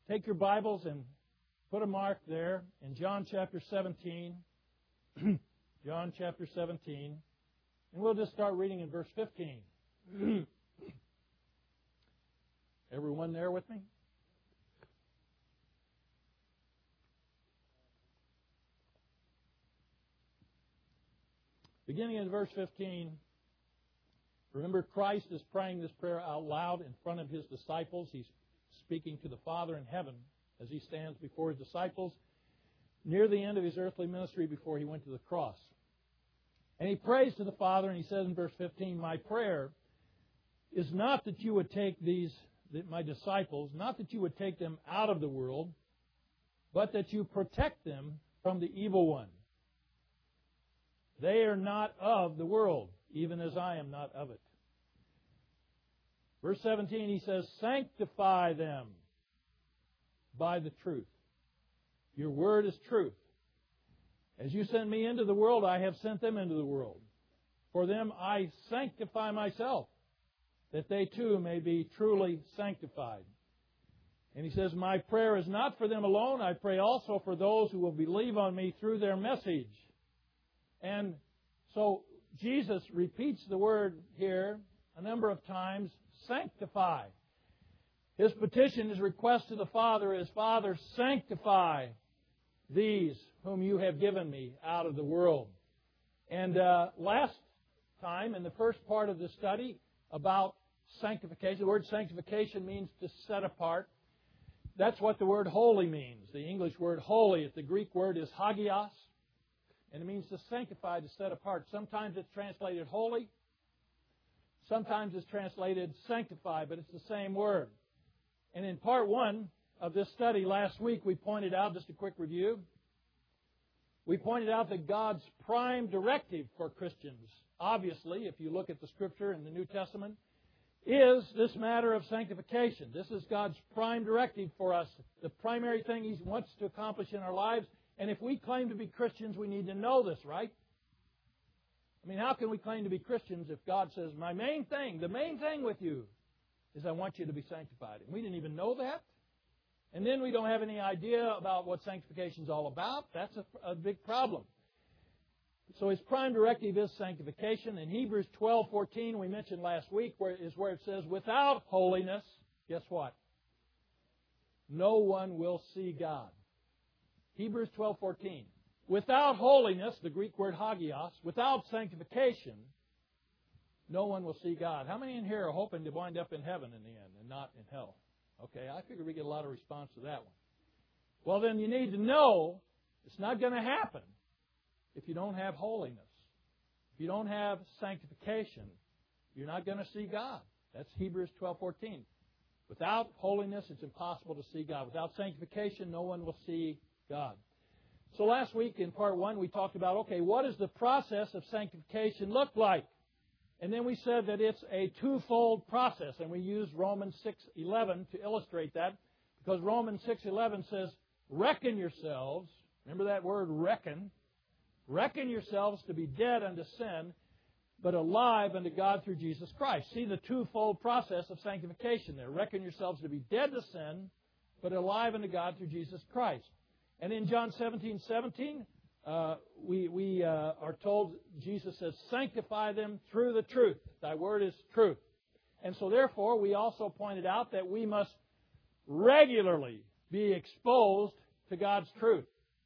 take your Bibles and put a mark there in John chapter 17. John chapter 17. And we'll just start reading in verse 15. Everyone there with me? Beginning in verse 15, remember Christ is praying this prayer out loud in front of His disciples. He's speaking to the Father in heaven as He stands before His disciples near the end of His earthly ministry before He went to the cross. And He prays to the Father, and He says in verse 15, my prayer is not that you would take my disciples, not that you would take them out of the world, but that you protect them from the evil one. They are not of the world, even as I am not of it. Verse 17, He says, sanctify them by the truth. Your word is truth. As you sent me into the world, I have sent them into the world. For them I sanctify myself, that they too may be truly sanctified. And He says, my prayer is not for them alone. I pray also for those who will believe on me through their message. And so Jesus repeats the word here a number of times, sanctify. His petition, His request to the Father is, Father, sanctify these whom you have given me out of the world. And last time, in the first part of the study about sanctification, the word sanctification means to set apart. That's what the word holy means. The English word holy, the Greek word is hagios. And it means to sanctify, to set apart. Sometimes it's translated holy. Sometimes it's translated sanctify, but it's the same word. And in part 1 of this study last week, we pointed out, just a quick review, we pointed out that God's prime directive for Christians, obviously, if you look at the Scripture in the New Testament, is this matter of sanctification. This is God's prime directive for us, the primary thing He wants to accomplish in our lives. And if we claim to be Christians, we need to know this, right? I mean, how can we claim to be Christians if God says, the main thing with you is I want you to be sanctified. And we didn't even know that. And then we don't have any idea about what sanctification is all about. That's a big problem. So His prime directive is sanctification. In Hebrews 12:14, we mentioned last week, where it says, without holiness, guess what? No one will see God. Hebrews 12:14. Without holiness, the Greek word hagios, without sanctification, no one will see God. How many in here are hoping to wind up in heaven in the end and not in hell? Okay, I figure we get a lot of response to that one. Well, then you need to know it's not going to happen if you don't have holiness. If you don't have sanctification, you're not going to see God. That's Hebrews 12:14. Without holiness, it's impossible to see God. Without sanctification, no one will see God. So last week in part 1, we talked about, okay, what does the process of sanctification look like? And then we said that it's a twofold process, and we used Romans 6:11 to illustrate that, because Romans 6:11 says, reckon yourselves, remember that word reckon yourselves to be dead unto sin, but alive unto God through Jesus Christ. See the twofold process of sanctification there. Reckon yourselves to be dead to sin, but alive unto God through Jesus Christ. And in John 17:17, we are told, Jesus says, sanctify them through the truth. Thy word is truth. And so therefore, we also pointed out that we must regularly be exposed to God's truth.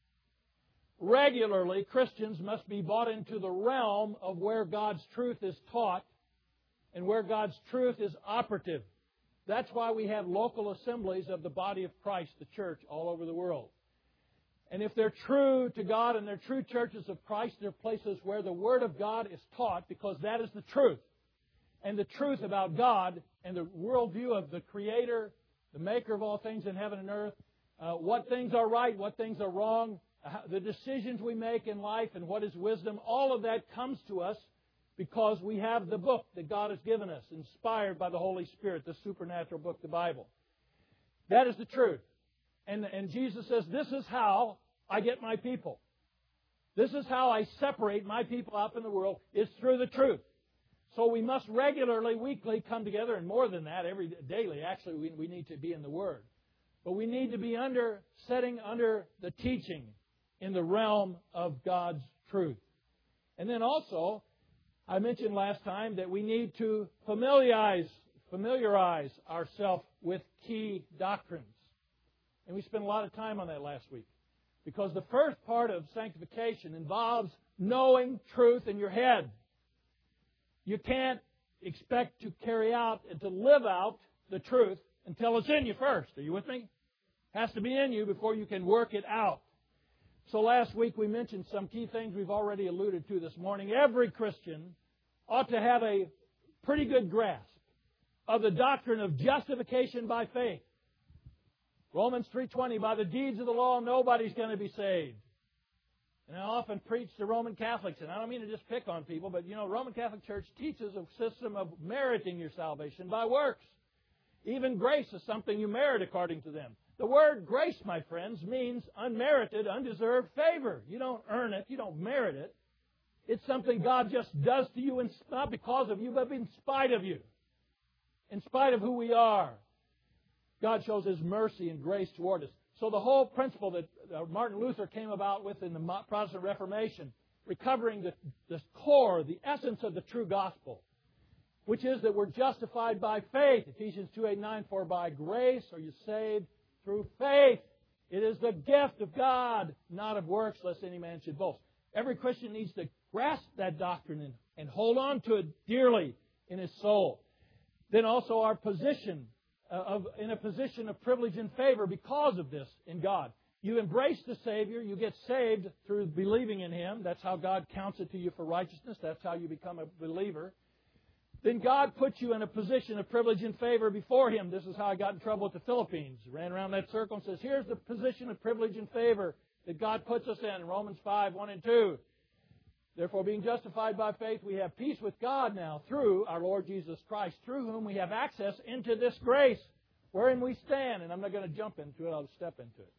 Regularly, Christians must be brought into the realm of where God's truth is taught and where God's truth is operative. That's why we have local assemblies of the body of Christ, the church, all over the world. And if they're true to God and they're true churches of Christ, they're places where the Word of God is taught, because that is the truth. And the truth about God and the worldview of the Creator, the Maker of all things in heaven and earth, what things are right, what things are wrong, the decisions we make in life and what is wisdom, all of that comes to us because we have the book that God has given us, inspired by the Holy Spirit, the supernatural book, the Bible. That is the truth. And Jesus says, this is how I get my people. This is how I separate my people out in the world, is through the truth. So we must regularly, weekly come together, and more than that, daily, actually, we need to be in the Word. But we need to be setting under the teaching in the realm of God's truth. And then also, I mentioned last time that we need to familiarize ourselves with key doctrines. And we spent a lot of time on that last week. Because the first part of sanctification involves knowing truth in your head. You can't expect to carry out and to live out the truth until it's in you first. Are you with me? It has to be in you before you can work it out. So last week we mentioned some key things we've already alluded to this morning. Every Christian ought to have a pretty good grasp of the doctrine of justification by faith. Romans 3:20, by the deeds of the law, nobody's going to be saved. And I often preach to Roman Catholics, and I don't mean to just pick on people, but Roman Catholic Church teaches a system of meriting your salvation by works. Even grace is something you merit according to them. The word grace, my friends, means unmerited, undeserved favor. You don't earn it. You don't merit it. It's something God just does to you, not because of you, but in spite of you. In spite of who we are. God shows His mercy and grace toward us. So the whole principle that Martin Luther came about with in the Protestant Reformation, recovering the core, the essence of the true gospel, which is that we're justified by faith. Ephesians 2:8-9, for by grace are you saved through faith. It is the gift of God, not of works, lest any man should boast. Every Christian needs to grasp that doctrine and hold on to it dearly in his soul. Then also our position, in a position of privilege and favor because of this in God. You embrace the Savior, you get saved through believing in Him. That's how God counts it to you for righteousness. That's how you become a believer. Then God puts you in a position of privilege and favor before Him. This is how I got in trouble with the Philippines. Ran around that circle and says, here's the position of privilege and favor that God puts us in Romans 5:1-2. Therefore, being justified by faith, we have peace with God now through our Lord Jesus Christ, through whom we have access into this grace wherein we stand. And I'm not going to jump into it, I'll step into it.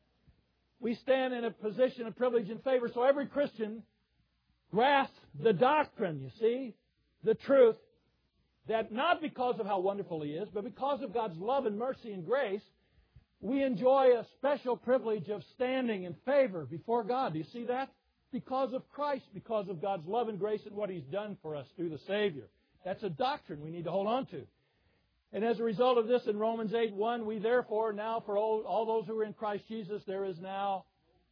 We stand in a position of privilege and favor. So every Christian grasps the doctrine, you see, the truth, that not because of how wonderful He is, but because of God's love and mercy and grace, we enjoy a special privilege of standing in favor before God. Do you see that? Because of Christ, because of God's love and grace and what He's done for us through the Savior. That's a doctrine we need to hold on to. And as a result of this, in Romans 8:1, we therefore now, for all those who are in Christ Jesus, there is now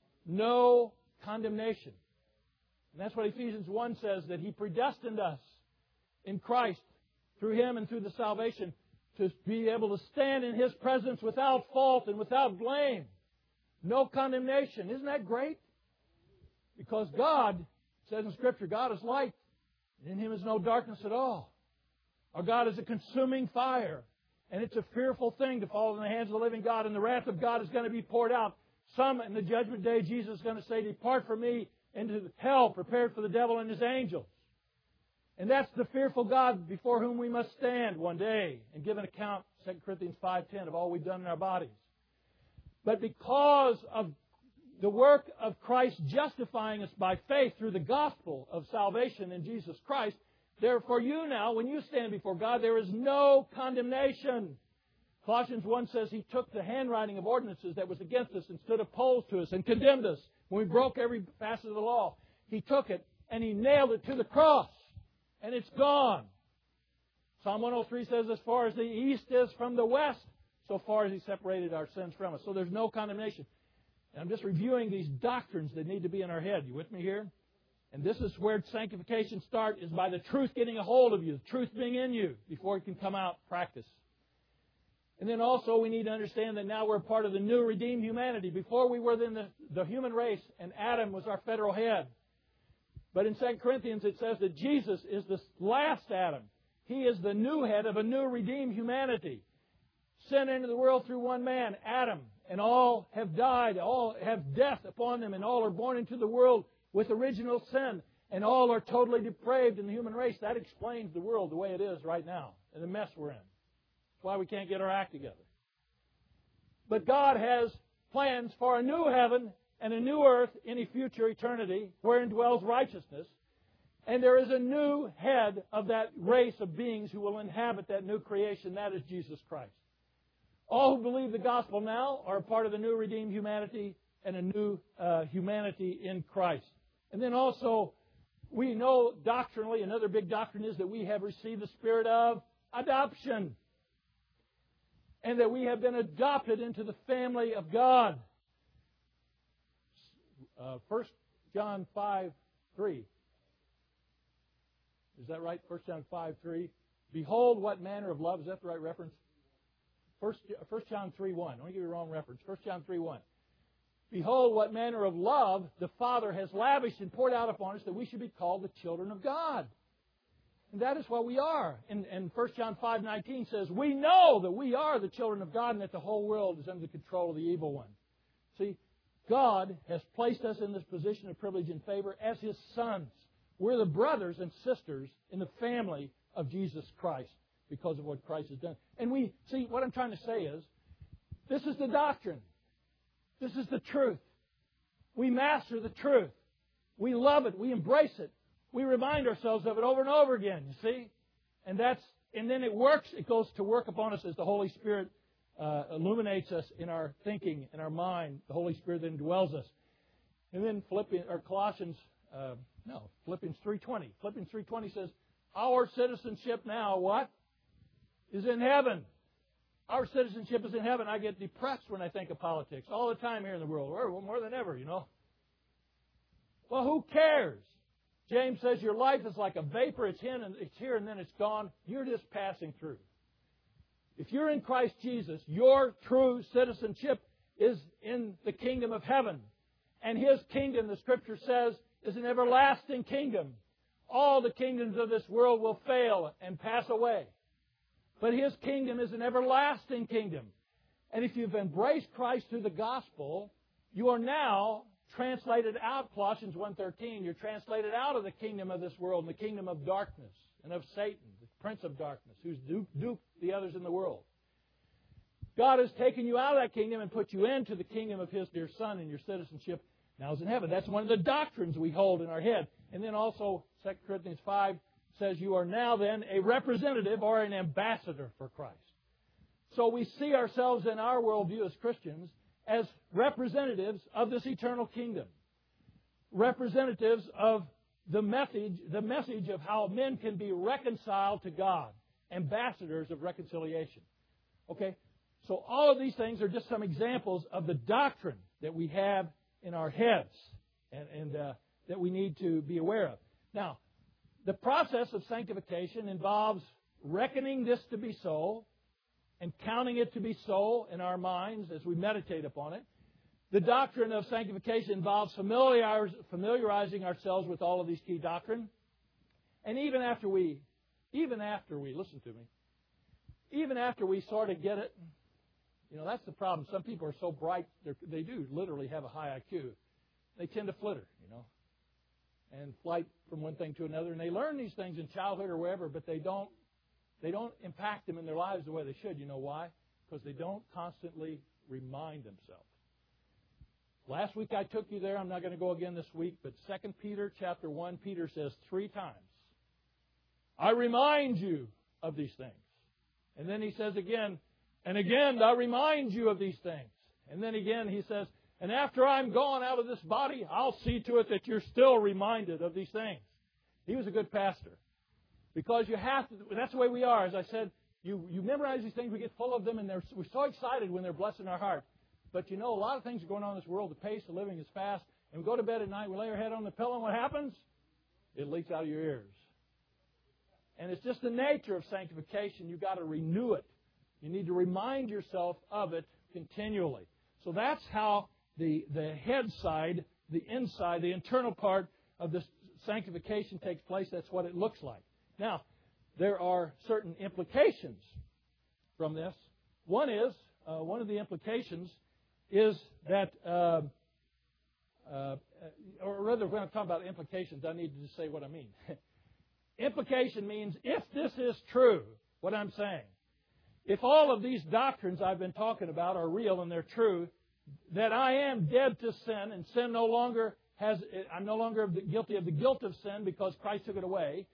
no condemnation. And that's what Ephesians 1 says, that He predestined us in Christ, through Him and through the salvation, to be able to stand in His presence without fault and without blame. No condemnation. Isn't that great? Because God, says in Scripture, God is light, and in Him is no darkness at all. Our God is a consuming fire, and it's a fearful thing to fall in the hands of the living God, and the wrath of God is going to be poured out. Some, in the judgment day, Jesus is going to say, depart from me into hell, prepared for the devil and his angels. And that's the fearful God before whom we must stand one day and give an account, 2 Corinthians 5:10, of all we've done in our bodies. But because of the work of Christ justifying us by faith through the gospel of salvation in Jesus Christ, therefore you now, when you stand before God, there is no condemnation. Colossians 1 says He took the handwriting of ordinances that was against us and stood opposed to us and condemned us when we broke every facet of the law. He took it and He nailed it to the cross, and it's gone. Psalm 103 says, as far as the east is from the west, so far as He separated our sins from us. So there's no condemnation. And I'm just reviewing these doctrines that need to be in our head. You with me here? And this is where sanctification starts, is by the truth getting a hold of you, the truth being in you, before it can come out practice. And then also we need to understand that now we're part of the new redeemed humanity. Before we were in the human race, and Adam was our federal head. But in 2 Corinthians it says that Jesus is the last Adam. He is the new head of a new redeemed humanity. Sin entered the world through one man, Adam, and all have died, all have death upon them, and all are born into the world with original sin, and all are totally depraved in the human race. That explains the world the way it is right now, and the mess we're in. That's why we can't get our act together. But God has plans for a new heaven and a new earth in a future eternity, wherein dwells righteousness. And there is a new head of that race of beings who will inhabit that new creation. That is Jesus Christ. All who believe the gospel now are a part of the new redeemed humanity and a new humanity in Christ. And then also, we know doctrinally, another big doctrine is that we have received the spirit of adoption. And that we have been adopted into the family of God. 1 John 5:3. Is that right? 1 John 5:3. Behold, what manner of love. Is that the right reference? 1 John 3:1. I want to give you the wrong reference. 1 John 3:1. Behold, what manner of love the Father has lavished and poured out upon us that we should be called the children of God. And that is what we are. And 1 John 5:19 says, we know that we are the children of God and that the whole world is under the control of the evil one. See, God has placed us in this position of privilege and favor as His sons. We're the brothers and sisters in the family of Jesus Christ because of what Christ has done. And we, see, what I'm trying to say is, this is the doctrine. This is the truth. We master the truth. We love it. We embrace it. We remind ourselves of it over and over again, you see? And then it works. It goes to work upon us as the Holy Spirit illuminates us in our thinking, in our mind. The Holy Spirit then dwells us. And then Philippians 3:20. Philippians 3:20 says, our citizenship now, what? Is in heaven. Our citizenship is in heaven. I get depressed when I think of politics all the time here in the world. Or more than ever, you know. Well, who cares? James says your life is like a vapor. It's here and then it's gone. You're just passing through. If you're in Christ Jesus, your true citizenship is in the kingdom of heaven. And His kingdom, the Scripture says, is an everlasting kingdom. All the kingdoms of this world will fail and pass away. But His kingdom is an everlasting kingdom. And if you've embraced Christ through the gospel, you are now translated out, Colossians 1:13, you're translated out of the kingdom of this world and the kingdom of darkness and of Satan, the prince of darkness, who's duped the others in the world. God has taken you out of that kingdom and put you into the kingdom of His dear Son, and your citizenship now is in heaven. That's one of the doctrines we hold in our head. And then also 2 Corinthians 5 says you are now then a representative or an ambassador for Christ. So we see ourselves in our worldview as Christians as representatives of this eternal kingdom. Representatives of the message of how men can be reconciled to God. Ambassadors of reconciliation. Okay? So all of these things are just some examples of the doctrine that we have in our heads and that we need to be aware of. Now, the process of sanctification involves reckoning this to be so and counting it to be so in our minds as we meditate upon it. The doctrine of sanctification involves familiarizing ourselves with all of these key doctrines. And even after we, listen to me, even after we sort of get it, you know, that's the problem. Some people are so bright, they do literally have a high IQ. They tend to flitter, you know, and flight from one thing to another. And they learn these things in childhood or wherever, but they don't impact them in their lives the way they should. You know why? Because they don't constantly remind themselves. Last week I took you there. I'm not going to go again this week, but 2 Peter chapter 1, Peter says 3 times, I remind you of these things. And then he says again, and again, I remind you of these things. And then again he says, and after I'm gone out of this body, I'll see to it that you're still reminded of these things. He was a good pastor. Because you have to, that's the way we are. As I said, you memorize these things, we get full of them, and we're so excited when they're blessed in our heart. But you know, a lot of things are going on in this world. The pace of living is fast. And we go to bed at night, we lay our head on the pillow, and what happens? It leaks out of your ears. And it's just the nature of sanctification. You've got to renew it. You need to remind yourself of it continually. So that's how the head side, the inside, the internal part of this sanctification takes place. That's what it looks like. Now, there are certain implications from this. One of the implications is that, or rather, when I'm talking about implications, I need to just say what I mean. Implication means if this is true, what I'm saying, if all of these doctrines I've been talking about are real and they're true, that I am dead to sin and sin I'm no longer guilty of the guilt of sin because Christ took it away.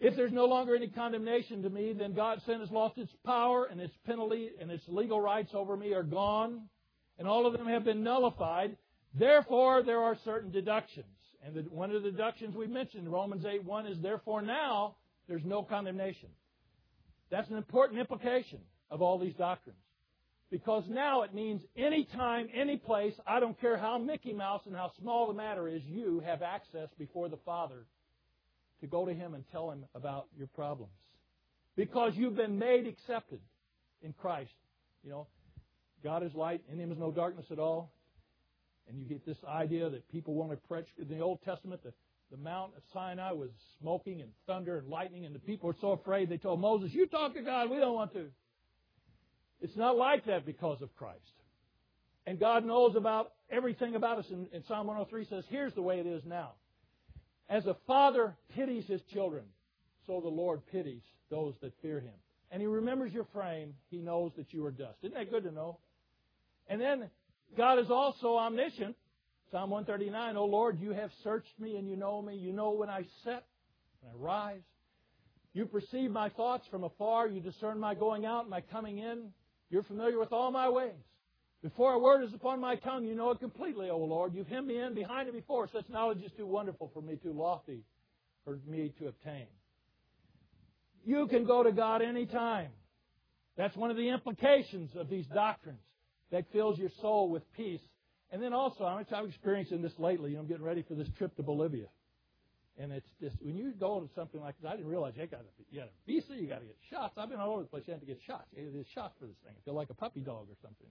If there's no longer any condemnation to me, then God's sin has lost its power, and its penalty and its legal rights over me are gone, and all of them have been nullified. Therefore, there are certain deductions. And one of the deductions we mentioned, Romans 8:1, is therefore now there's no condemnation. That's an important implication of all these doctrines. Because now it means any time, any place, I don't care how Mickey Mouse and how small the matter is, you have access before the Father to go to Him and tell Him about your problems. Because you've been made accepted in Christ. You know, God is light, in Him is no darkness at all. And you get this idea that people want to preach. In the Old Testament, the Mount of Sinai was smoking and thunder and lightning, and the people were so afraid they told Moses, you talk to God, we don't want to. It's not like that because of Christ. And God knows about everything about us. In Psalm 103 says, here's the way it is now. As a father pities his children, so the Lord pities those that fear Him. And He remembers your frame. He knows that you are dust. Isn't that good to know? And then God is also omniscient. Psalm 139, O Lord, you have searched me and you know me. You know when I sit and I rise. You perceive my thoughts from afar. You discern my going out and my coming in. You're familiar with all my ways. Before a word is upon my tongue, you know it completely, O Lord. You've hemmed me in behind and before. Such knowledge is too wonderful for me, too lofty for me to obtain. You can go to God any time. That's one of the implications of these doctrines that fills your soul with peace. And then also, I'm experiencing this lately. I'm getting ready for this trip to Bolivia. And it's just, when you go to something like this, I didn't realize you got a visa, you got to get shots. I've been all over the place. You have to get shots. There's shots for this thing. I feel like a puppy dog or something.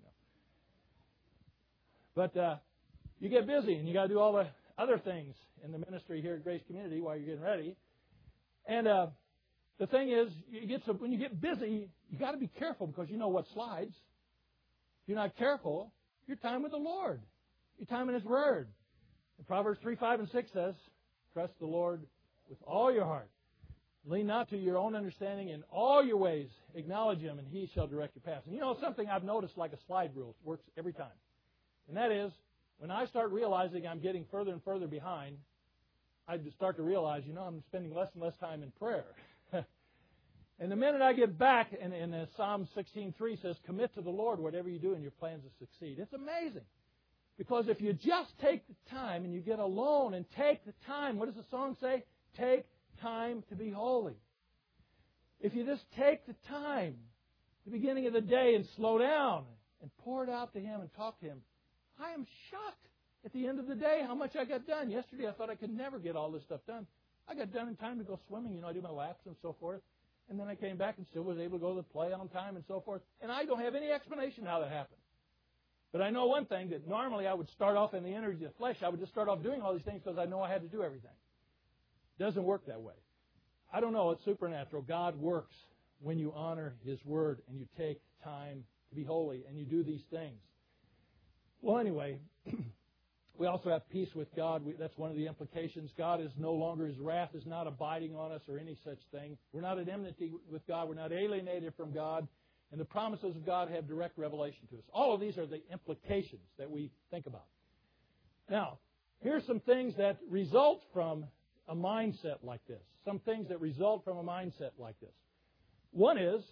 But you get busy, and you got to do all the other things in the ministry here at Grace Community while you're getting ready. And the thing is, when you get busy, you got to be careful because you know what slides. If you're not careful, your time with the Lord, your time in His Word. And Proverbs 3:5 and 6 says, trust the Lord with all your heart. Lean not to your own understanding. In all your ways, acknowledge Him, and He shall direct your path. And you know something I've noticed like a slide rule. It works every time. And that is, when I start realizing I'm getting further and further behind, I just start to realize, I'm spending less and less time in prayer. And the minute I get back, and Psalm 16:3 says, commit to the Lord whatever you do and your plans will succeed. It's amazing. Because if you just take the time and you get alone and take the time, what does the song say? Take time to be holy. If you just take the time at the beginning of the day and slow down and pour it out to Him and talk to Him, I am shocked at the end of the day how much I got done. Yesterday I thought I could never get all this stuff done. I got done in time to go swimming. I do my laps and so forth. And then I came back and still was able to go to the play on time and so forth. And I don't have any explanation how that happened. But I know one thing, that normally I would start off in the energy of the flesh. I would just start off doing all these things because I know I had to do everything. It doesn't work that way. I don't know. It's supernatural. God works when you honor His Word and you take time to be holy and you do these things. Well, anyway, we also have peace with God. That's one of the implications. God is no longer, His wrath is not abiding on us or any such thing. We're not at enmity with God. We're not alienated from God. And the promises of God have direct revelation to us. All of these are the implications that we think about. Now, here's some things that result from a mindset like this. Some things that result from a mindset like this. One is,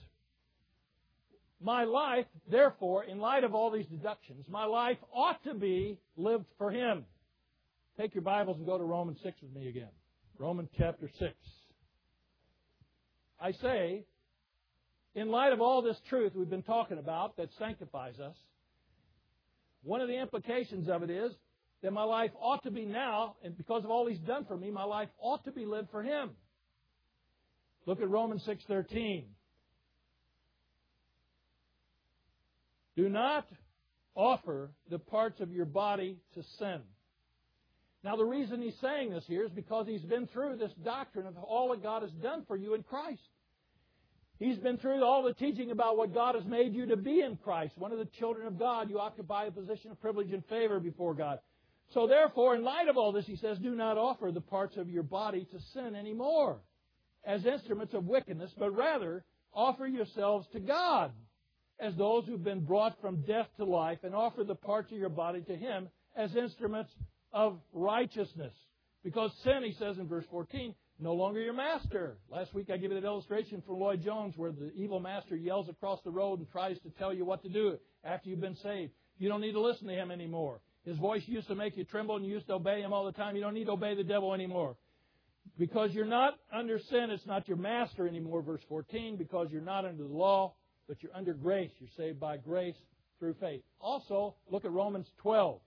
my life, therefore, in light of all these deductions, my life ought to be lived for Him. Take your Bibles and go to Romans 6 with me again. Romans chapter 6. I say, in light of all this truth we've been talking about that sanctifies us, one of the implications of it is that my life ought to be now, and because of all He's done for me, my life ought to be lived for Him. Look at Romans 6:13. Do not offer the parts of your body to sin. Now, the reason he's saying this here is because he's been through this doctrine of all that God has done for you in Christ. He's been through all the teaching about what God has made you to be in Christ. One of the children of God, you occupy a position of privilege and favor before God. So therefore, in light of all this, he says, do not offer the parts of your body to sin anymore as instruments of wickedness, but rather offer yourselves to God as those who've been brought from death to life, and offer the parts of your body to Him as instruments of righteousness. Because sin, he says in verse 14, No longer your master. Last week I gave an illustration from Lloyd Jones where the evil master yells across the road and tries to tell you what to do after you've been saved. You don't need to listen to him anymore. His voice used to make you tremble and you used to obey him all the time. You don't need to obey the devil anymore. Because you're not under sin, it's not your master anymore, verse 14, because you're not under the law, but you're under grace. You're saved by grace through faith. Also, look at Romans 12.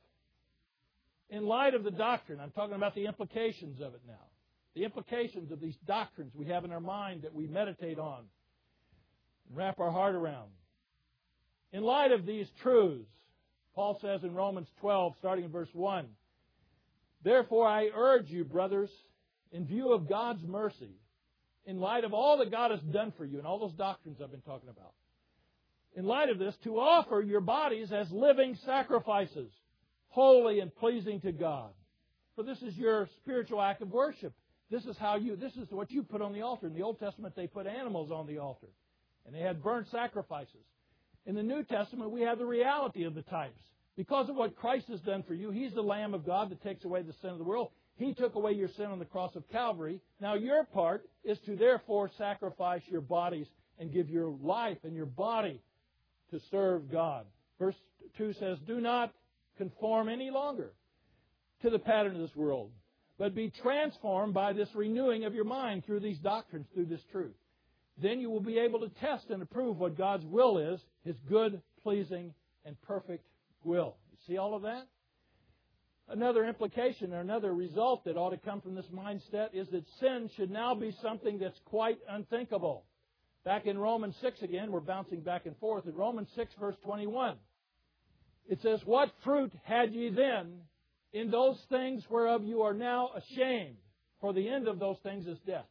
In light of the doctrine, I'm talking about the implications of it now. The implications of these doctrines we have in our mind that we meditate on and wrap our heart around. In light of these truths, Paul says in Romans 12, starting in verse 1, "Therefore I urge you, brothers, in view of God's mercy, in light of all that God has done for you and all those doctrines I've been talking about, in light of this, to offer your bodies as living sacrifices, holy and pleasing to God. For this is your spiritual act of worship. This is what you put on the altar. In the Old Testament, they put animals on the altar, and they had burnt sacrifices. In the New Testament, we have the reality of the types. Because of what Christ has done for you, He's the Lamb of God that takes away the sin of the world. He took away your sin on the cross of Calvary. Now your part is to therefore sacrifice your bodies and give your life and your body to serve God." Verse 2 says, "Do not conform any longer to the pattern of this world, but be transformed by this renewing of your mind through these doctrines, through this truth. Then you will be able to test and approve what God's will is, His good, pleasing, and perfect will." You see all of that? Another implication or another result that ought to come from this mindset is that sin should now be something that's quite unthinkable. Back in Romans 6 again, we're bouncing back and forth. In Romans 6 verse 21, it says, "What fruit had ye then in those things whereof you are now ashamed? For the end of those things is death."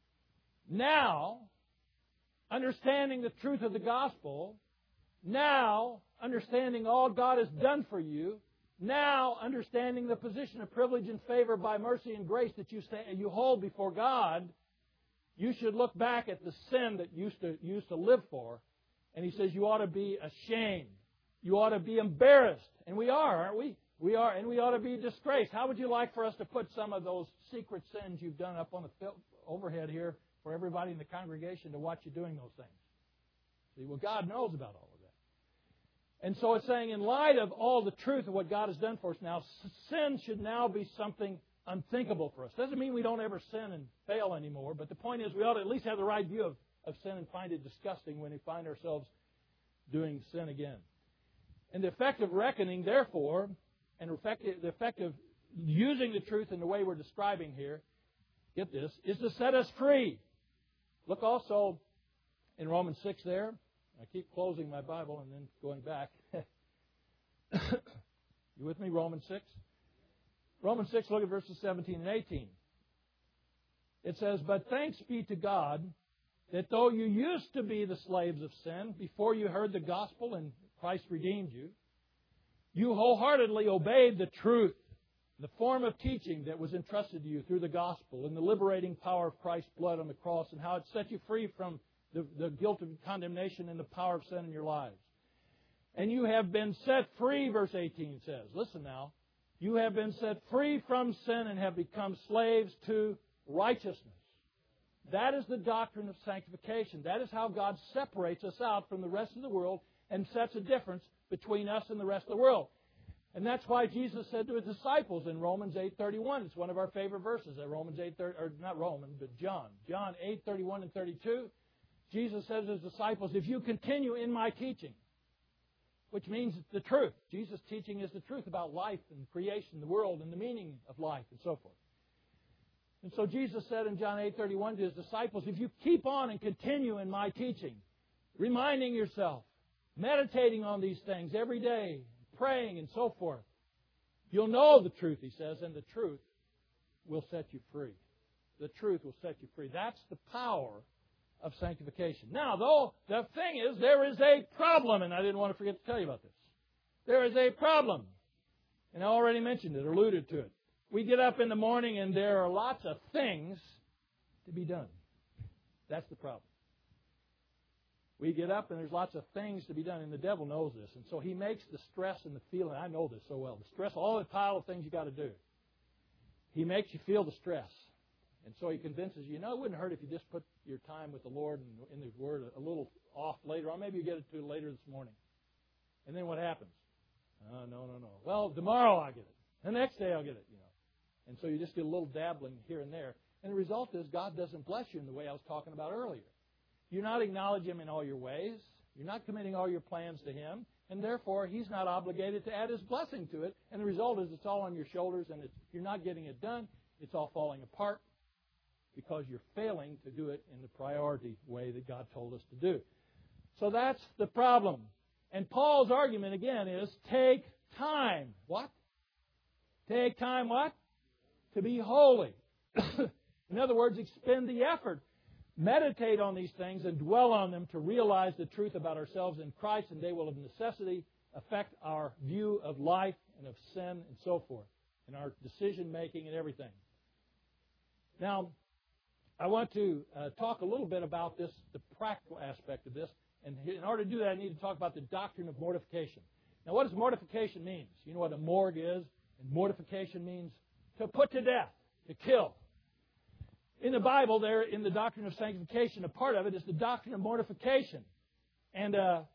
Now, understanding the truth of the gospel, now understanding all God has done for you, now understanding the position of privilege and favor by mercy and grace that you hold before God, you should look back at the sin that you used to live for, and he says you ought to be ashamed. You ought to be embarrassed. And we are, aren't we? We are, and we ought to be disgraced. How would you like for us to put some of those secret sins you've done up on the overhead here for everybody in the congregation to watch you doing those things? See, well, God knows about all of that. And so it's saying, in light of all the truth of what God has done for us now, sin should now be something unthinkable for us. Doesn't mean we don't ever sin and fail anymore, but the point is we ought to at least have the right view of sin and find it disgusting when we find ourselves doing sin again. And the effect of reckoning, therefore, and the effect of using the truth in the way we're describing here, get this, is to set us free. Look also in Romans 6 there. I keep closing my Bible and then going back. You with me? Romans 6? Romans 6, look at verses 17 and 18. It says, "But thanks be to God that though you used to be the slaves of sin before you heard the gospel and Christ redeemed you, you wholeheartedly obeyed the truth, the form of teaching that was entrusted to you through the gospel and the liberating power of Christ's blood on the cross and how it set you free from the guilt of condemnation and the power of sin in your lives. And you have been set free," verse 18 says. Listen now. "You have been set free from sin and have become slaves to righteousness." That is the doctrine of sanctification. That is how God separates us out from the rest of the world and sets a difference between us and the rest of the world. And that's why Jesus said to His disciples in Romans 8:31, it's one of our favorite verses, Romans 8, or not Roman, but John 8:31 and 32, Jesus says to His disciples, "If you continue in my teaching," which means the truth. Jesus' teaching is the truth about life and creation, the world, and the meaning of life, and so forth. And so Jesus said in John 8:31 to His disciples, "If you keep on and continue in my teaching, reminding yourself, meditating on these things every day, praying and so forth, you'll know the truth," He says, "and the truth will set you free." The truth will set you free. That's the power of sanctification. Now, though, the thing is, there is a problem, and I didn't want to forget to tell you about this. There is a problem. And I already mentioned it, alluded to it. We get up in the morning and there are lots of things to be done. That's the problem. We get up and there's lots of things to be done, and the devil knows this. And so he makes the stress and the feeling, I know this so well, the stress, all the pile of things you got to do. He makes you feel the stress. And so he convinces you, it wouldn't hurt if you just put your time with the Lord and in the Word a little off later on. Maybe you get it to later this morning. And then what happens? No. Well, tomorrow I'll get it. The next day I'll get it, And so you just get a little dabbling here and there. And the result is God doesn't bless you in the way I was talking about earlier. You're not acknowledging Him in all your ways. You're not committing all your plans to Him. And therefore, He's not obligated to add His blessing to it. And the result is it's all on your shoulders and you're not getting it done. It's all falling apart because you're failing to do it in the priority way that God told us to do. So that's the problem. And Paul's argument, again, is take time. What? Take time what? To be holy. In other words, expend the effort. Meditate on these things and dwell on them to realize the truth about ourselves in Christ, and they will of necessity affect our view of life and of sin and so forth, and our decision-making and everything. Now, I want to talk a little bit about this, the practical aspect of this. And in order to do that, I need to talk about the doctrine of mortification. Now, what does mortification mean? You know what a morgue is? And mortification means to put to death, to kill. In the Bible, there in the doctrine of sanctification, a part of it is the doctrine of mortification. And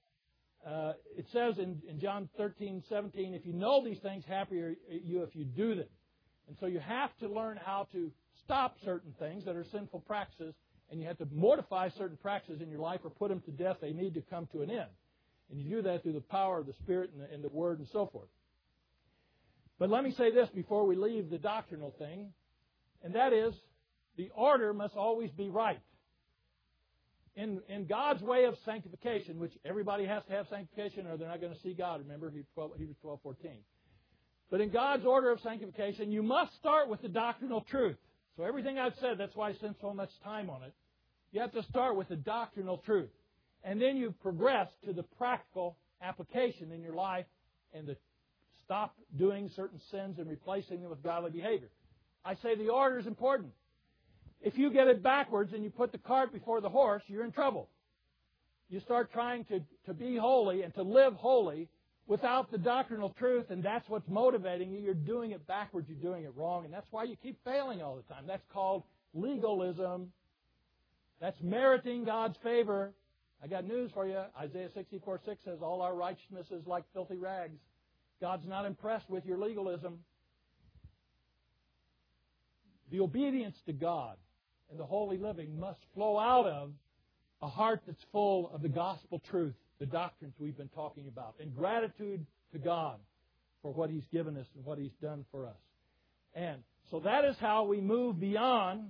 it says in John 13:17, if you know these things, happy are you if you do them. And so you have to learn how to stop certain things that are sinful practices, and you have to mortify certain practices in your life or put them to death. They need to come to an end. And you do that through the power of the Spirit and the Word and so forth. But let me say this before we leave the doctrinal thing, and that is, the order must always be right. In God's way of sanctification, which everybody has to have sanctification or they're not going to see God, remember, Hebrews 12:14. But in God's order of sanctification, you must start with the doctrinal truth. So everything I've said, that's why I spent so much time on it. You have to start with the doctrinal truth. And then you progress to the practical application in your life and to stop doing certain sins and replacing them with godly behavior. I say the order is important. If you get it backwards and you put the cart before the horse, you're in trouble. You start trying to be holy and to live holy without the doctrinal truth, and that's what's motivating you. You're doing it backwards. You're doing it wrong, and that's why you keep failing all the time. That's called legalism. That's meriting God's favor. I got news for you. Isaiah 64:6 says, all our righteousness is like filthy rags. God's not impressed with your legalism. The obedience to God and the holy living must flow out of a heart that's full of the gospel truth, the doctrines we've been talking about, and gratitude to God for what He's given us and what He's done for us. And so that is how we move beyond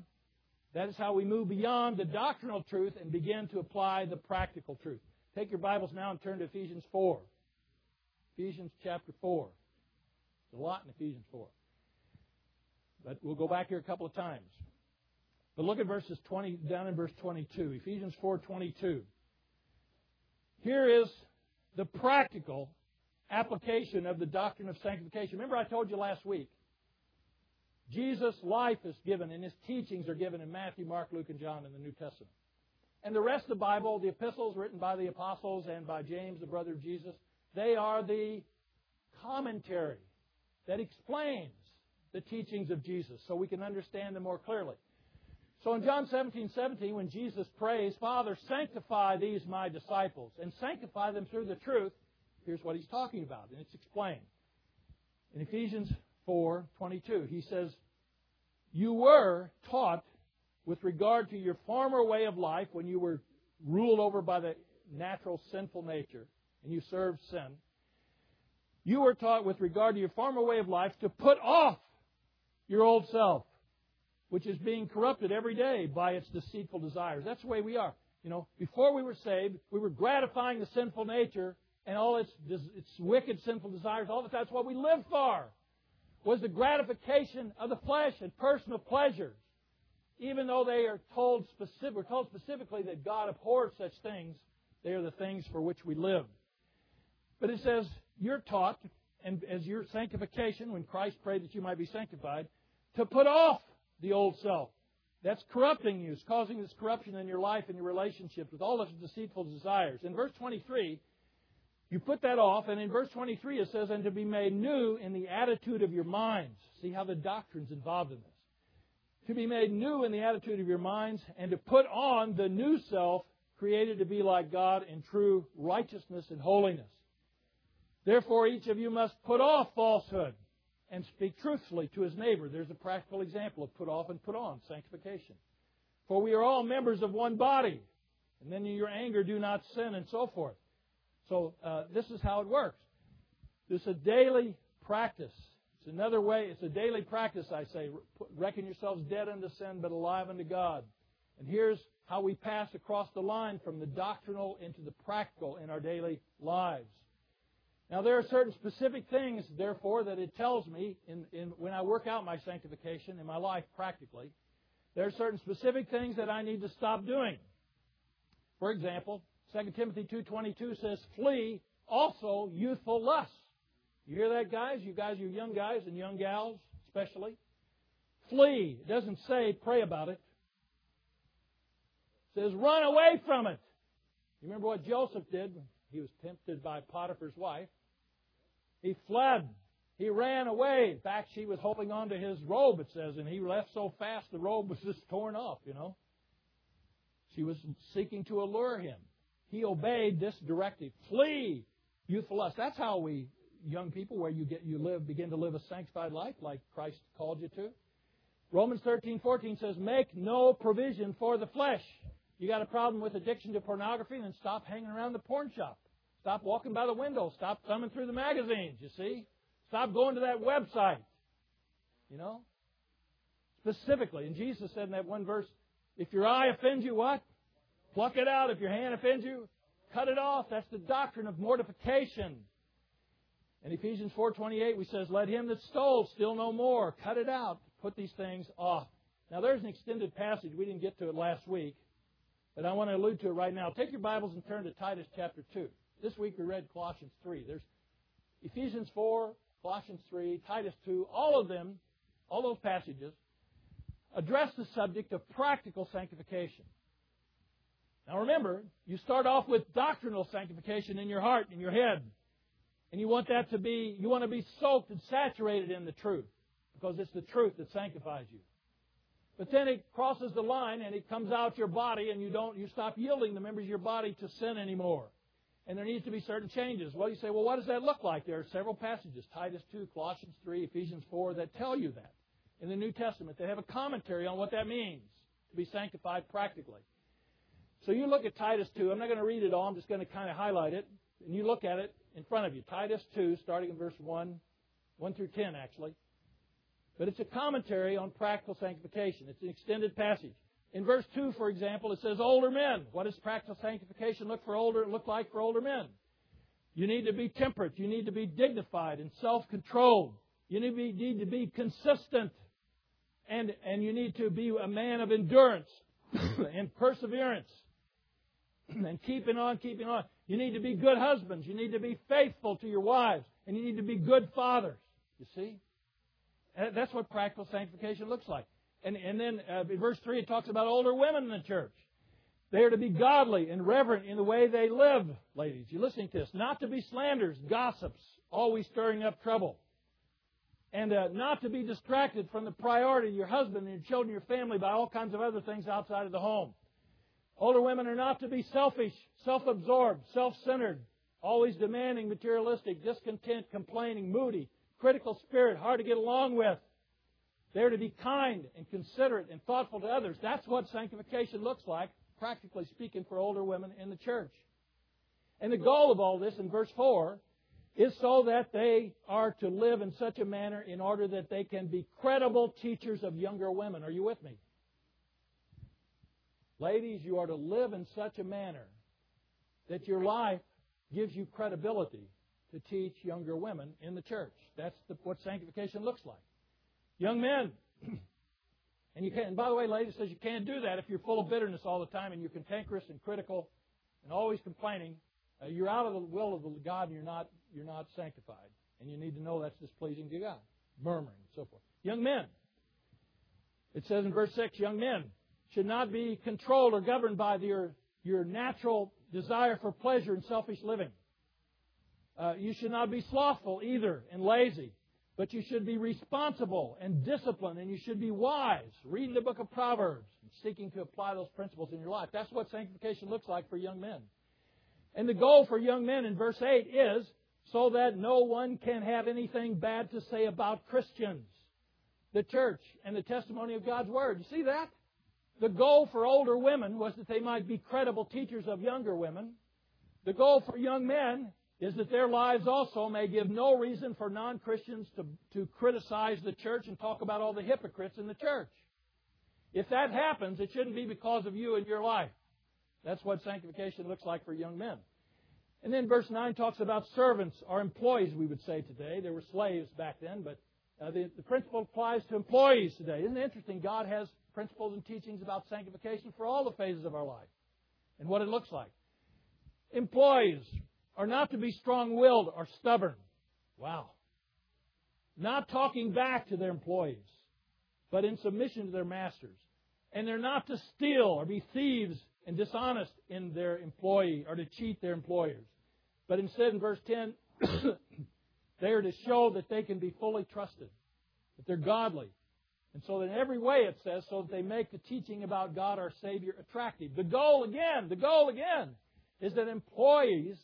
the doctrinal truth and begin to apply the practical truth. Take your Bibles now and turn to Ephesians 4. Ephesians chapter 4. There's a lot in Ephesians 4. But we'll go back here a couple of times. But look at verses 20 down in verse 22. Ephesians 4:22. Here is the practical application of the doctrine of sanctification. Remember I told you last week, Jesus' life is given and His teachings are given in Matthew, Mark, Luke, and John in the New Testament. And the rest of the Bible, the epistles written by the apostles and by James, the brother of Jesus, they are the commentary that explains the teachings of Jesus so we can understand them more clearly. So in John 17:17, when Jesus prays, Father, sanctify these my disciples and sanctify them through the truth, here's what He's talking about, and it's explained. In Ephesians 4:22, He says, you were taught with regard to your former way of life when you were ruled over by the natural sinful nature and you served sin. You were taught with regard to your former way of life to put off your old self, which is being corrupted every day by its deceitful desires. That's the way we are. Before we were saved, we were gratifying the sinful nature and all its wicked sinful desires. All that's what we lived for, was the gratification of the flesh and personal pleasures. Even though we're told specifically that God abhors such things, they are the things for which we live. But it says, you're taught, and as your sanctification, when Christ prayed that you might be sanctified, to put off the old self. That's corrupting you. It's causing this corruption in your life and your relationships with all of its deceitful desires. In verse 23, you put that off, and in verse 23 it says, and to be made new in the attitude of your minds. See how the doctrine's involved in this. to be made new in the attitude of your minds, and to put on the new self, created to be like God in true righteousness and holiness. Therefore, each of you must put off falsehood and speak truthfully to his neighbor. There's a practical example of put off and put on, sanctification. For we are all members of one body. And then in your anger do not sin, and so forth. So this is how it works. This is a daily practice. It's another way. It's a daily practice, I say. Reckon yourselves dead unto sin, but alive unto God. And here's how we pass across the line from the doctrinal into the practical in our daily lives. Now, there are certain specific things, therefore, that it tells me when I work out my sanctification in my life practically. There are certain specific things that I need to stop doing. For example, 2 Timothy 2:22 says, flee also youthful lusts. You hear that, guys? You young guys and young gals especially. Flee. It doesn't say pray about it. It says run away from it. You remember what Joseph did when he was tempted by Potiphar's wife? He fled. He ran away. In fact, she was holding on to his robe, it says, and he left so fast the robe was just torn off, you know. She was seeking to allure him. He obeyed this directive. Flee youthful lust. That's how we, young people, where begin to live a sanctified life like Christ called you to. Romans 13:14 says, make no provision for the flesh. You got a problem with addiction to pornography, then stop hanging around the porn shop. Stop walking by the window. Stop thumbing through the magazines, you see. Stop going to that website. You know? Specifically. And Jesus said in that one verse, if your eye offends you, what? Pluck it out. If your hand offends you, cut it off. That's the doctrine of mortification. In Ephesians 4:28, we says, let him that stole steal no more. Cut it out. Put these things off. Now, there's an extended passage. We didn't get to it last week, but I want to allude to it right now. Take your Bibles and turn to Titus chapter 2. This week we read Colossians 3. There's Ephesians 4, Colossians 3, Titus 2, all of them, all those passages, address the subject of practical sanctification. Now remember, you start off with doctrinal sanctification in your heart, in your head. And you want to be soaked and saturated in the truth, because it's the truth that sanctifies you. But then it crosses the line and it comes out your body, and you stop yielding the members of your body to sin anymore. And there needs to be certain changes. Well, you say, well, what does that look like? There are several passages, Titus 2, Colossians 3, Ephesians 4, that tell you that. In the New Testament, they have a commentary on what that means to be sanctified practically. So you look at Titus 2. I'm not going to read it all. I'm just going to kind of highlight it. And you look at it in front of you. Titus 2, starting in verse 1 through 10, actually. But it's a commentary on practical sanctification. It's an extended passage. In verse 2, for example, it says, older men. What does practical sanctification look like for older men? You need to be temperate. You need to be dignified and self-controlled. You need to be consistent. And you need to be a man of endurance and perseverance. And keeping on. You need to be good husbands. You need to be faithful to your wives. And you need to be good fathers. You see? And that's what practical sanctification looks like. And then in verse 3 it talks about older women in the church. They are to be godly and reverent in the way they live, ladies. You're listening to this. Not to be slanderers, gossips, always stirring up trouble. And not to be distracted from the priority of your husband and your children, your family, by all kinds of other things outside of the home. Older women are not to be selfish, self-absorbed, self-centered, always demanding, materialistic, discontent, complaining, moody, critical spirit, hard to get along with. They're to be kind and considerate and thoughtful to others. That's what sanctification looks like, practically speaking, for older women in the church. And the goal of all this in verse 4 is so that they are to live in such a manner in order that they can be credible teachers of younger women. Are you with me? Ladies, you are to live in such a manner that your life gives you credibility to teach younger women in the church. That's what sanctification looks like. Young men, and by the way, ladies, says you can't do that if you're full of bitterness all the time and you're cantankerous and critical and always complaining. You're out of the will of God and you're not sanctified. And you need to know that's displeasing to God. Murmuring and so forth. Young men, it says in verse 6, young men should not be controlled or governed by your natural desire for pleasure and selfish living. You should not be slothful either and lazy, But you should be responsible and disciplined, and you should be wise, reading the book of Proverbs and seeking to apply those principles in your life. That's what sanctification looks like for young men. And the goal for young men in verse 8 is so that no one can have anything bad to say about Christians, the church, and the testimony of God's Word. You see that? The goal for older women was that they might be credible teachers of younger women. The goal for young men is that their lives also may give no reason for non-Christians to criticize the church and talk about all the hypocrites in the church. If that happens, it shouldn't be because of you and your life. That's what sanctification looks like for young men. And then verse 9 talks about servants or employees, we would say today. There were slaves back then, but the principle applies to employees today. Isn't it interesting? God has principles and teachings about sanctification for all the phases of our life and what it looks like. Employees are not to be strong-willed or stubborn. Wow. Not talking back to their employees, but in submission to their masters. And they're not to steal or be thieves and dishonest in their employee or to cheat their employers. But instead, in verse 10, they are to show that they can be fully trusted, that they're godly. And so in every way, it says, so that they make the teaching about God our Savior attractive. The goal again, is that employees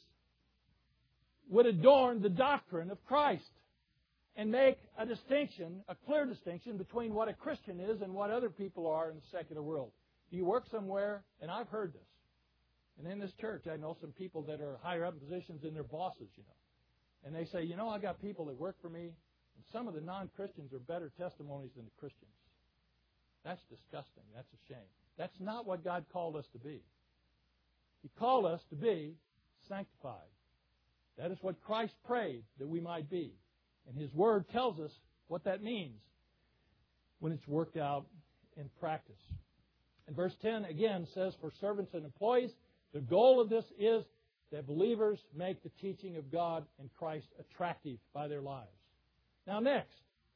would adorn the doctrine of Christ and make a distinction, a clear distinction between what a Christian is and what other people are in the secular world. You work somewhere, and I've heard this. And in this church, I know some people that are higher up in positions than their bosses, And they say, I got people that work for me, and some of the non-Christians are better testimonies than the Christians. That's disgusting. That's a shame. That's not what God called us to be. He called us to be sanctified. That is what Christ prayed that we might be. And His Word tells us what that means when it's worked out in practice. And verse 10 again says, for servants and employees, the goal of this is that believers make the teaching of God and Christ attractive by their lives. Now next,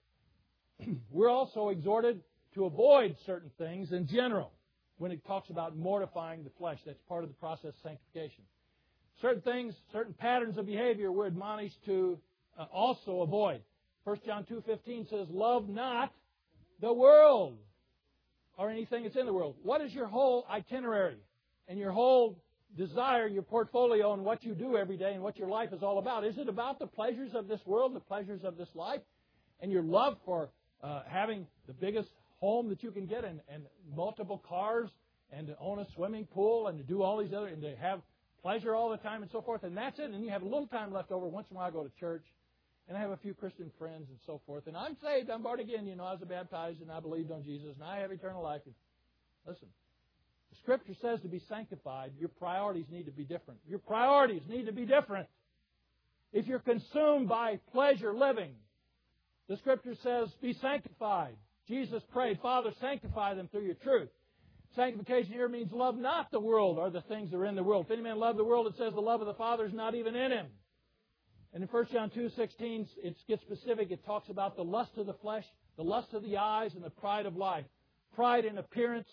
we're also exhorted to avoid certain things in general when it talks about mortifying the flesh. That's part of the process of sanctification. Certain things, certain patterns of behavior we're admonished to also avoid. 1 John 2:15 says, love not the world or anything that's in the world. What is your whole itinerary and your whole desire, your portfolio, and what you do every day and what your life is all about? Is it about the pleasures of this world, the pleasures of this life, and your love for having the biggest home that you can get and multiple cars and to own a swimming pool and to do all these other, and to have pleasure all the time and so forth, and that's it, and you have a little time left over. Once in a while I go to church, and I have a few Christian friends and so forth, and I'm saved, I'm born again, I was baptized, and I believed on Jesus, and I have eternal life. Listen, the Scripture says to be sanctified, your priorities need to be different. Your priorities need to be different. If you're consumed by pleasure living, the Scripture says, be sanctified. Jesus prayed, Father, sanctify them through your truth. Sanctification here means love not the world or the things that are in the world. If any man love the world, it says the love of the Father is not even in him. And in 1 John 2:16, it gets specific. It talks about the lust of the flesh, the lust of the eyes, and the pride of life. Pride in appearance,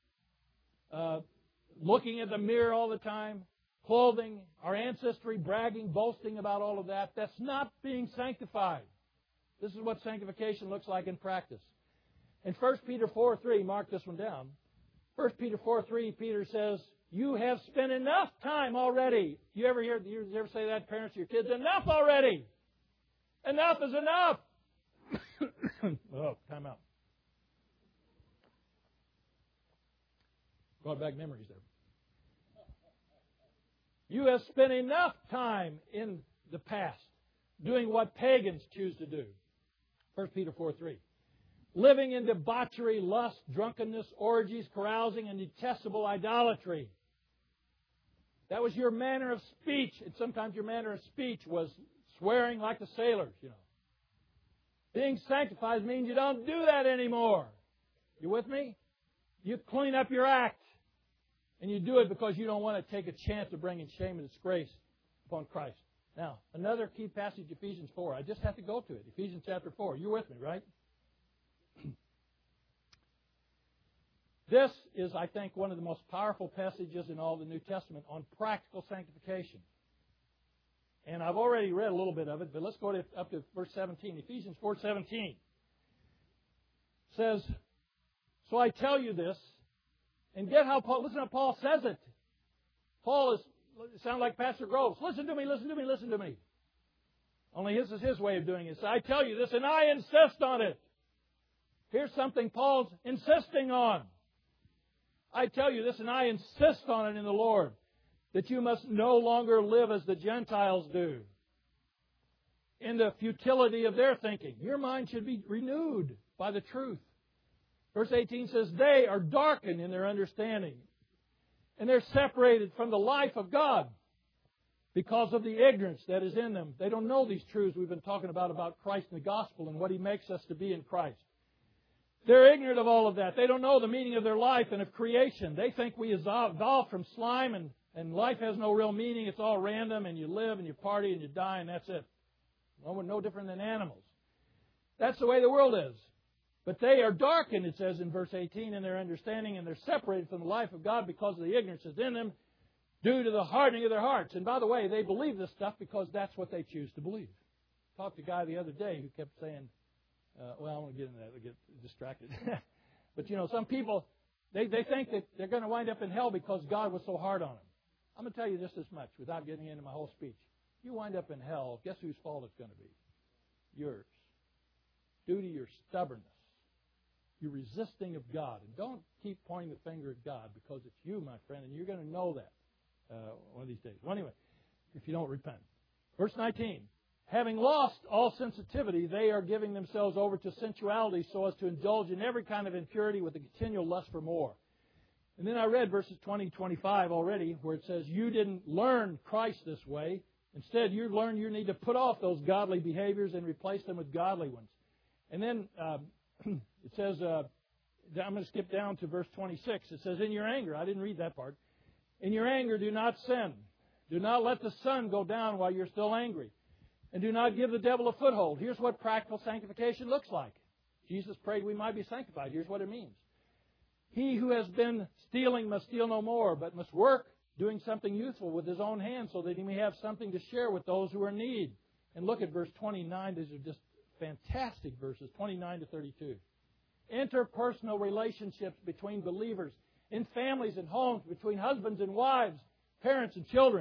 looking at the mirror all the time, clothing, our ancestry, bragging, boasting about all of that. That's not being sanctified. This is what sanctification looks like in practice. In 1 Peter 4:3, mark this one down. 1 Peter 4:3, Peter says, you have spent enough time already. You ever say that, parents to your kids? Enough already. Enough is enough. Oh, time out. Brought back memories there. You have spent enough time in the past doing what pagans choose to do. 1 Peter 4:3. Living in debauchery, lust, drunkenness, orgies, carousing, and detestable idolatry. That was your manner of speech. And sometimes your manner of speech was swearing like the sailors, Being sanctified means you don't do that anymore. You with me? You clean up your act. And you do it because you don't want to take a chance of bringing shame and disgrace upon Christ. Now, another key passage, Ephesians 4. I just have to go to it. Ephesians chapter 4. You're with me, right? This is, I think, one of the most powerful passages in all the New Testament on practical sanctification. And I've already read a little bit of it, but let's go up to verse 17. Ephesians 4:17 says, so I tell you this, and get how Paul, listen how Paul says it. Paul is, sound like Pastor Groves. Listen to me, listen to me, listen to me. Only this is his way of doing it. So I tell you this, and I insist on it. Here's something Paul's insisting on. I tell you this, and I insist on it in the Lord, that you must no longer live as the Gentiles do, in the futility of their thinking. Your mind should be renewed by the truth. Verse 18 says, they are darkened in their understanding, and they're separated from the life of God because of the ignorance that is in them. They don't know these truths we've been talking about Christ and the gospel and what He makes us to be in Christ. They're ignorant of all of that. They don't know the meaning of their life and of creation. They think we evolved from slime and life has no real meaning. It's all random, and you live and you party and you die, and that's it. Well, we're no different than animals. That's the way the world is. But they are darkened, it says in verse 18, in their understanding, and they're separated from the life of God because of the ignorance that's in them, due to the hardening of their hearts. And by the way, they believe this stuff because that's what they choose to believe. I talked to a guy the other day who kept saying, well, I won't get into that. I'll get distracted. But, some people, they think that they're going to wind up in hell because God was so hard on them. I'm going to tell you just this much without getting into my whole speech. You wind up in hell, guess whose fault it's going to be? Yours. Due to your stubbornness. Your resisting of God. And don't keep pointing the finger at God because it's you, my friend, and you're going to know that one of these days. Well, anyway, if you don't repent. Verse 19. Having lost all sensitivity, they are giving themselves over to sensuality so as to indulge in every kind of impurity with a continual lust for more. And then I read verses 20 and 25 already where it says, you didn't learn Christ this way. Instead, you learned you need to put off those godly behaviors and replace them with godly ones. And then it says, I'm going to skip down to verse 26. It says, in your anger, I didn't read that part. In your anger, do not sin. Do not let the sun go down while you're still angry. And do not give the devil a foothold. Here's what practical sanctification looks like. Jesus prayed we might be sanctified. Here's what it means. He who has been stealing must steal no more, but must work doing something useful with his own hands so that he may have something to share with those who are in need. And look at verse 29. These are just fantastic verses, 29 to 32. Interpersonal relationships between believers, in families and homes, between husbands and wives, parents and children.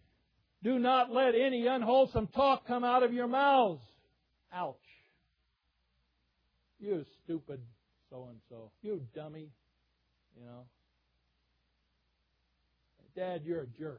Do not let any unwholesome talk come out of your mouths. Ouch. You stupid so-and-so. You dummy. Dad, you're a jerk.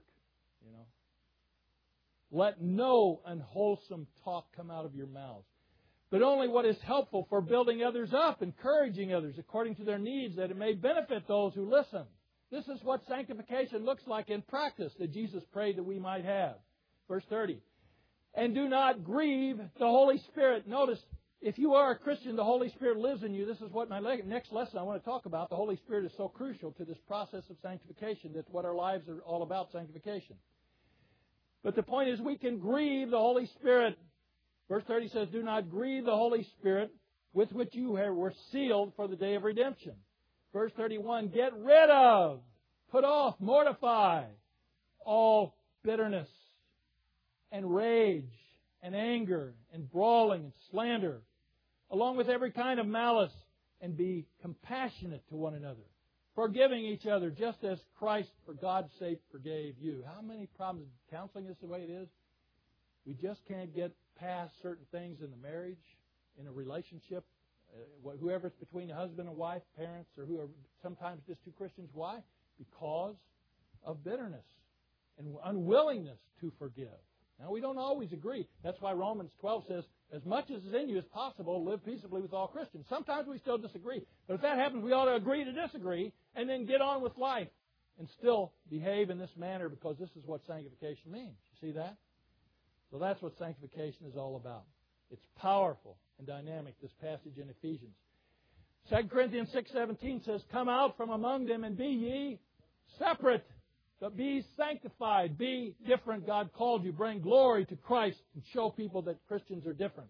Let no unwholesome talk come out of your mouths, but only what is helpful for building others up, encouraging others according to their needs, that it may benefit those who listen. This is what sanctification looks like in practice that Jesus prayed that we might have. Verse 30. And do not grieve the Holy Spirit. Notice, if you are a Christian, the Holy Spirit lives in you. This is what my next lesson I want to talk about. The Holy Spirit is so crucial to this process of sanctification. That's what our lives are all about, sanctification. But the point is we can grieve the Holy Spirit. Verse 30 says, do not grieve the Holy Spirit with which you were sealed for the day of redemption. Verse 31, get rid of, put off, mortify all bitterness and rage and anger and brawling and slander, along with every kind of malice, and be compassionate to one another, forgiving each other just as Christ, for God's sake, forgave you. How many problems? Counseling is the way it is. We just can't get past certain things in the marriage, in a relationship, whoever's between a husband and wife, parents, or who are sometimes just two Christians. Why? Because of bitterness and unwillingness to forgive. Now, we don't always agree. That's why Romans 12 says, as much as is in you as possible, live peaceably with all Christians. Sometimes we still disagree. But if that happens, we ought to agree to disagree and then get on with life and still behave in this manner, because this is what sanctification means. You see that? So that's what sanctification is all about. It's powerful and dynamic, this passage in Ephesians. 2 Corinthians 6:17 says, come out from among them and be ye separate, but be sanctified, be different. God called you. Bring glory to Christ and show people that Christians are different.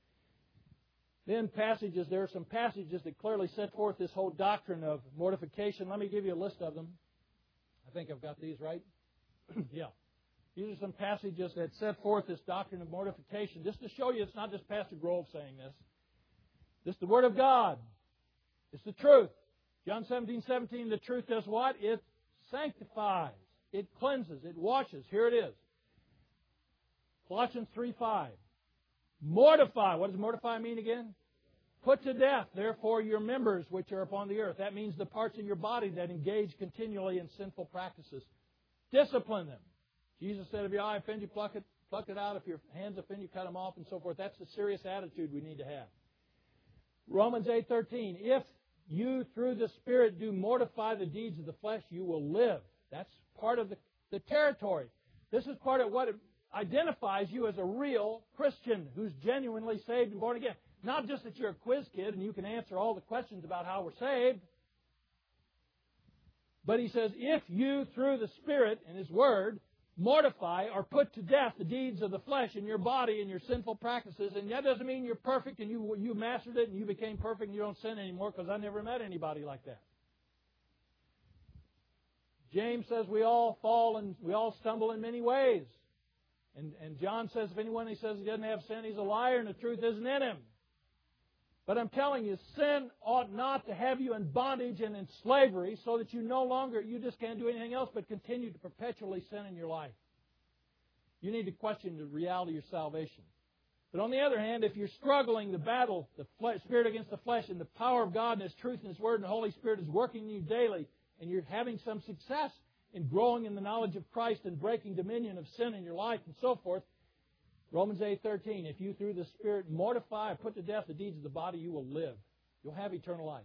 Then there are some passages that clearly set forth this whole doctrine of mortification. Let me give you a list of them. I think I've got these right. Yeah. These are some passages that set forth this doctrine of mortification. Just to show you it's not just Pastor Grove saying this. This is the Word of God. It's the truth. John 17:17, the truth does what? It sanctifies. It cleanses. It washes. Here it is. Colossians 3:5. Mortify. What does mortify mean again? Put to death, therefore, your members which are upon the earth. That means the parts of your body that engage continually in sinful practices. Discipline them. Jesus said, if your eye offend you, pluck it out. If your hands offend you, cut them off, and so forth. That's the serious attitude we need to have. Romans 8:13. If you, through the Spirit, do mortify the deeds of the flesh, you will live. That's part of the territory. This is part of what identifies you as a real Christian who's genuinely saved and born again. Not just that you're a quiz kid and you can answer all the questions about how we're saved. But he says, if you, through the Spirit and His Word, mortify or put to death the deeds of the flesh in your body and your sinful practices, and that doesn't mean you're perfect and you mastered it and you became perfect and you don't sin anymore, because I never met anybody like that. James says we all fall and we all stumble in many ways. And John says if anyone says he doesn't have sin, he's a liar and the truth isn't in him. But I'm telling you, sin ought not to have you in bondage and in slavery so that you just can't do anything else but continue to perpetually sin in your life. You need to question the reality of your salvation. But on the other hand, if you're struggling the battle, the spirit against the flesh, and the power of God and His truth and His Word and the Holy Spirit is working in you daily, and you're having some success in growing in the knowledge of Christ and breaking dominion of sin in your life and so forth, Romans 8:13, if you through the Spirit mortify or put to death the deeds of the body, you will live. You'll have eternal life.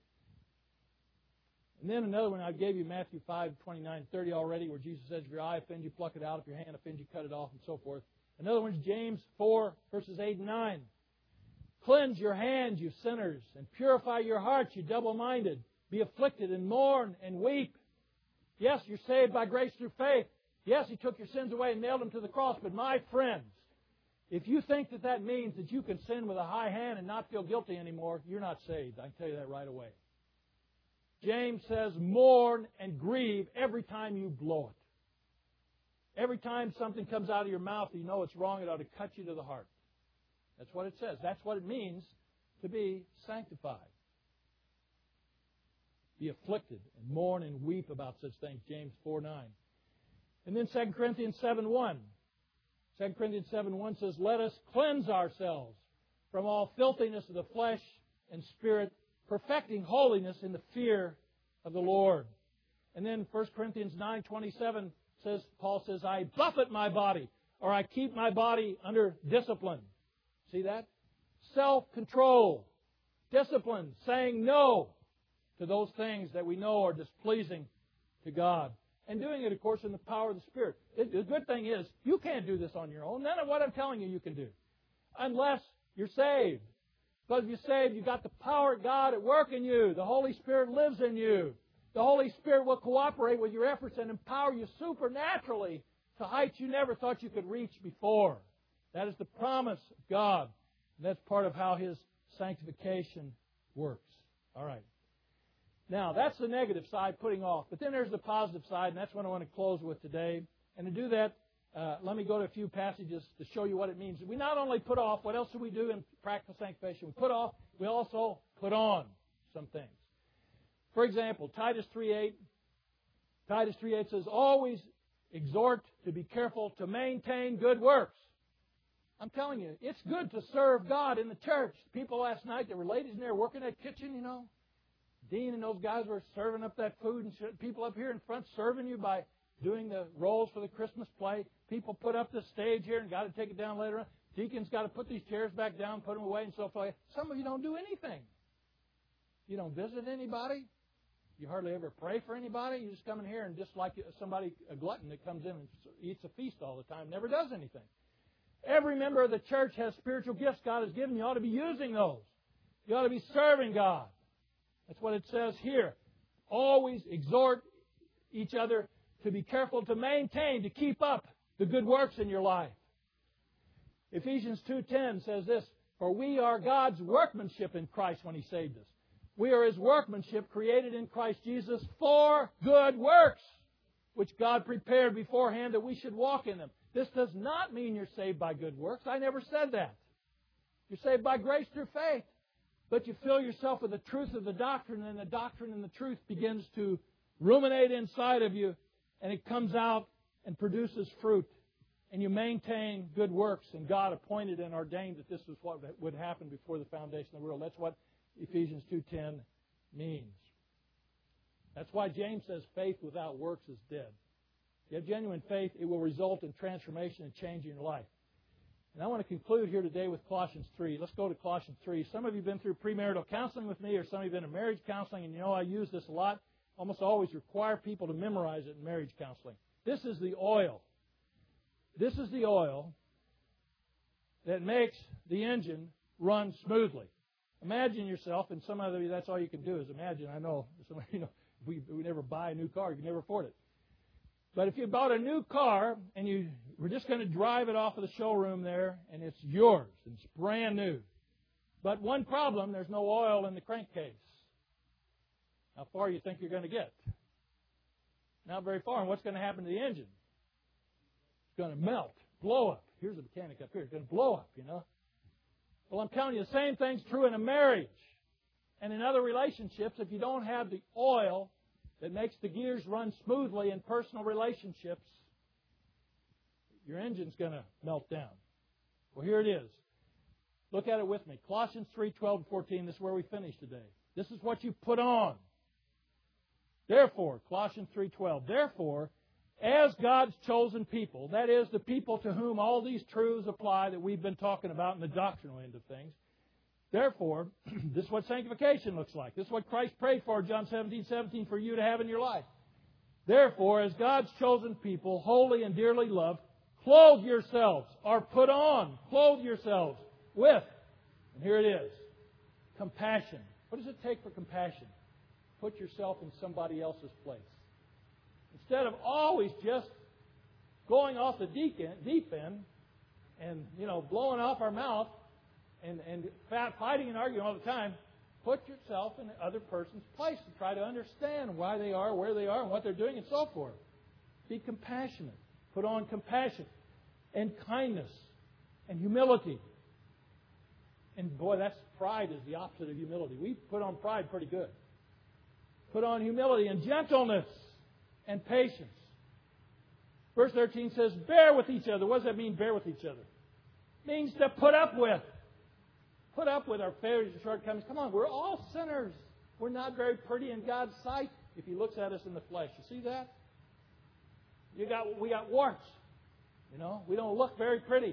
And then another one, I gave you Matthew 5:29-30 already, where Jesus says, if your eye offends you, pluck it out. If your hand offends you, cut it off, and so forth. Another one is James 4, verses 8 and 9. Cleanse your hands, you sinners, and purify your hearts, you double-minded. Be afflicted and mourn and weep. Yes, you're saved by grace through faith. Yes, He took your sins away and nailed them to the cross. But my friends, if you think that means that you can sin with a high hand and not feel guilty anymore, you're not saved. I can tell you that right away. James says, mourn and grieve every time you blow it. Every time something comes out of your mouth, you know it's wrong, it ought to cut you to the heart. That's what it says. That's what it means to be sanctified. Be afflicted and mourn and weep about such things, James 4:9. And then 2 Corinthians 7:1. 2 Corinthians 7:1 says, let us cleanse ourselves from all filthiness of the flesh and spirit, perfecting holiness in the fear of the Lord. And then 1 Corinthians 9:27 says, Paul says, I buffet my body, or I keep my body under discipline. See that? Self-control, discipline, saying no to those things that we know are displeasing to God. And doing it, of course, in the power of the Spirit. The good thing is, you can't do this on your own. None of what I'm telling you can do. Unless you're saved. Because if you're saved, you've got the power of God at work in you. The Holy Spirit lives in you. The Holy Spirit will cooperate with your efforts and empower you supernaturally to heights you never thought you could reach before. That is the promise of God. And that's part of how His sanctification works. All right. Now, that's the negative side, putting off. But then there's the positive side, and that's what I want to close with today. And to do that, let me go to a few passages to show you what it means. We not only put off, what else do we do in practical sanctification? We put off, we also put on some things. For example, Titus 3:8. Titus 3:8 says, always exhort to be careful to maintain good works. I'm telling you, it's good to serve God in the church. People last night, there were ladies in there working that kitchen, you know. Dean and those guys were serving up that food, and people up here in front serving you by doing the rolls for the Christmas play. People put up the stage here and got to take it down later on. Deacons got to put these chairs back down, put them away, and so forth. Some of you don't do anything. You don't visit anybody. You hardly ever pray for anybody. You just come in here and just like somebody, a glutton that comes in and eats a feast all the time, never does anything. Every member of the church has spiritual gifts God has given you. You ought to be using those. You ought to be serving God. That's what it says here. Always exhort each other to be careful to maintain, to keep up the good works in your life. Ephesians 2:10 says this, for we are God's workmanship in Christ when He saved us. We are His workmanship created in Christ Jesus for good works, which God prepared beforehand that we should walk in them. This does not mean you're saved by good works. I never said that. You're saved by grace through faith. But you fill yourself with the truth of the doctrine, and the doctrine and the truth begins to ruminate inside of you, and it comes out and produces fruit. And you maintain good works, and God appointed and ordained that this was what would happen before the foundation of the world. That's what Ephesians 2:10 means. That's why James says faith without works is dead. If you have genuine faith, it will result in transformation and change in your life. And I want to conclude here today with Colossians 3. Let's go to Colossians 3. Some of you have been through premarital counseling with me, or some of you have been in marriage counseling, and you know I use this a lot. Almost always require people to memorize it in marriage counseling. This is the oil. This is the oil that makes the engine run smoothly. Imagine yourself, and some of you, that's all you can do is imagine. I know, some of you know, we never buy a new car. You can never afford it. But if you bought a new car and you were just going to drive it off of the showroom there, and it's yours, and it's brand new. But one problem, there's no oil in the crankcase. How far do you think you're going to get? Not very far. And what's going to happen to the engine? It's going to melt, blow up. Here's a mechanic up here. It's going to blow up, you know. Well, I'm telling you, the same thing's true in a marriage and in other relationships. If you don't have the oil that makes the gears run smoothly in personal relationships, your engine's going to melt down. Well, here it is. Look at it with me. Colossians 3:12-14. This is where we finish today. This is what you put on. Therefore, Colossians 3:12. Therefore, as God's chosen people, that is, the people to whom all these truths apply that we've been talking about in the doctrinal end of things. Therefore, this is what sanctification looks like. This is what Christ prayed for, John 17:17, for you to have in your life. Therefore, as God's chosen people, holy and dearly loved, clothe yourselves, or put on, clothe yourselves with, and here it is, compassion. What does it take for compassion? Put yourself in somebody else's place. Instead of always just going off the deep end and, blowing off our mouth and fighting and arguing all the time, put yourself in the other person's place and try to understand why they are, where they are, and what they're doing, and so forth. Be compassionate. Put on compassion and kindness and humility. And boy, pride is the opposite of humility. We put on pride pretty good. Put on humility and gentleness and patience. Verse 13 says, bear with each other. What does that mean, bear with each other? It means to put up with. Put up with our failures and shortcomings. Come on, we're all sinners. We're not very pretty in God's sight if He looks at us in the flesh. You see that? We got warts. We don't look very pretty.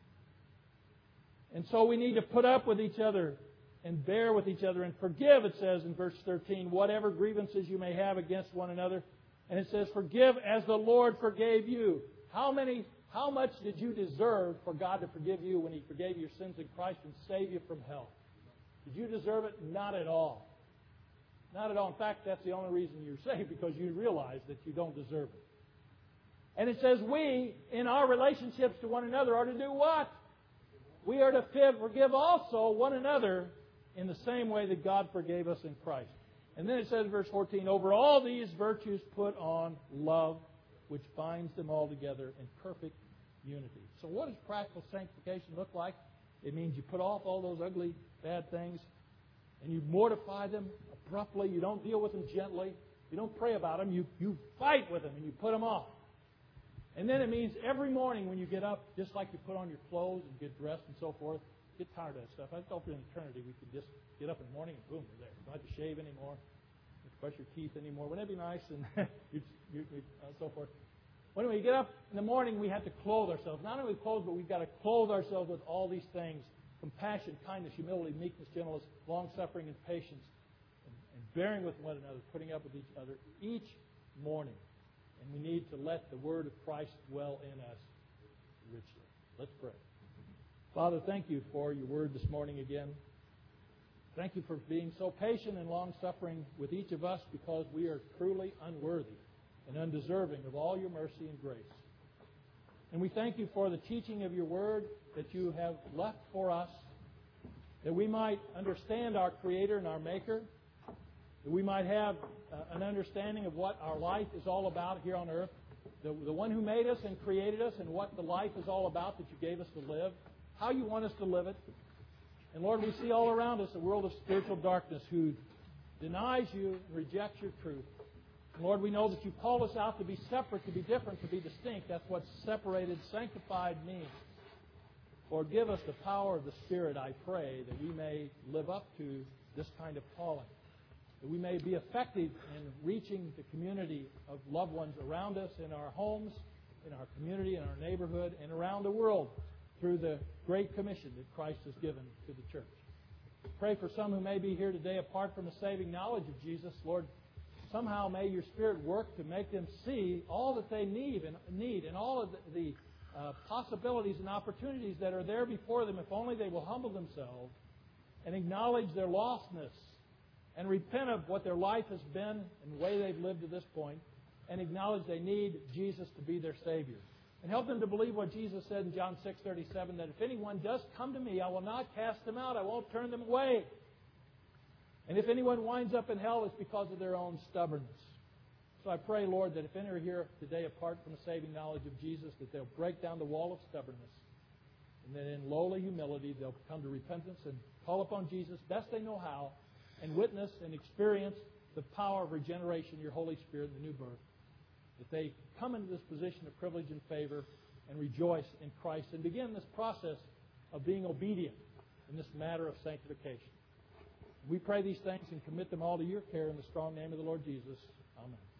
And so we need to put up with each other and bear with each other and forgive, it says in verse 13, whatever grievances you may have against one another. And it says, forgive as the Lord forgave you. How much did you deserve for God to forgive you when He forgave your sins in Christ and save you from hell? Did you deserve it? Not at all. Not at all. In fact, that's the only reason you're saved, because you realize that you don't deserve it. And it says we, in our relationships to one another, are to do what? We are to forgive also one another in the same way that God forgave us in Christ. And then it says in verse 14, over all these virtues put on love, which binds them all together in perfect unity. So what does practical sanctification look like? It means you put off all those ugly, bad things, and you mortify them abruptly. You don't deal with them gently. You don't pray about them. You fight with them and you put them off. And then it means every morning when you get up, just like you put on your clothes and get dressed and so forth, get tired of that stuff. I thought for an eternity we could just get up in the morning and boom, we're there. You don't have to shave anymore. You don't have to brush your teeth anymore. Wouldn't that be nice? And so forth. When we get up in the morning, we have to clothe ourselves. Not only clothes, but we've got to clothe ourselves with all these things: compassion, kindness, humility, meekness, gentleness, long-suffering, and patience, and bearing with one another, putting up with each other each morning. And we need to let the Word of Christ dwell in us richly. Let's pray. Father, thank you for your Word this morning again. Thank you for being so patient and long-suffering with each of us, because we are truly unworthy and undeserving of all your mercy and grace. And we thank you for the teaching of your Word that you have left for us, that we might understand our Creator and our Maker, that we might have an understanding of what our life is all about here on earth, the one who made us and created us, and what the life is all about that you gave us to live, how you want us to live it. And Lord, we see all around us a world of spiritual darkness who denies you and rejects your truth. And Lord, we know that you called us out to be separate, to be different, to be distinct. That's what separated, sanctified means. Lord, give us the power of the Spirit, I pray, that we may live up to this kind of calling, that we may be effective in reaching the community of loved ones around us, in our homes, in our community, in our neighborhood, and around the world through the great commission that Christ has given to the church. Pray for some who may be here today apart from the saving knowledge of Jesus. Lord, somehow may your Spirit work to make them see all that they need and all of the possibilities and opportunities that are there before them if only they will humble themselves and acknowledge their lostness and repent of what their life has been and the way they've lived to this point and acknowledge they need Jesus to be their Savior. And help them to believe what Jesus said in John 6:37, that if anyone does come to me, I will not cast them out. I won't turn them away. And if anyone winds up in hell, it's because of their own stubbornness. So I pray, Lord, that if any are here today apart from the saving knowledge of Jesus, that they'll break down the wall of stubbornness. And that in lowly humility, they'll come to repentance and call upon Jesus best they know how and witness and experience the power of regeneration, your Holy Spirit, and the new birth. That they come into this position of privilege and favor and rejoice in Christ and begin this process of being obedient in this matter of sanctification. We pray these things and commit them all to your care in the strong name of the Lord Jesus. Amen.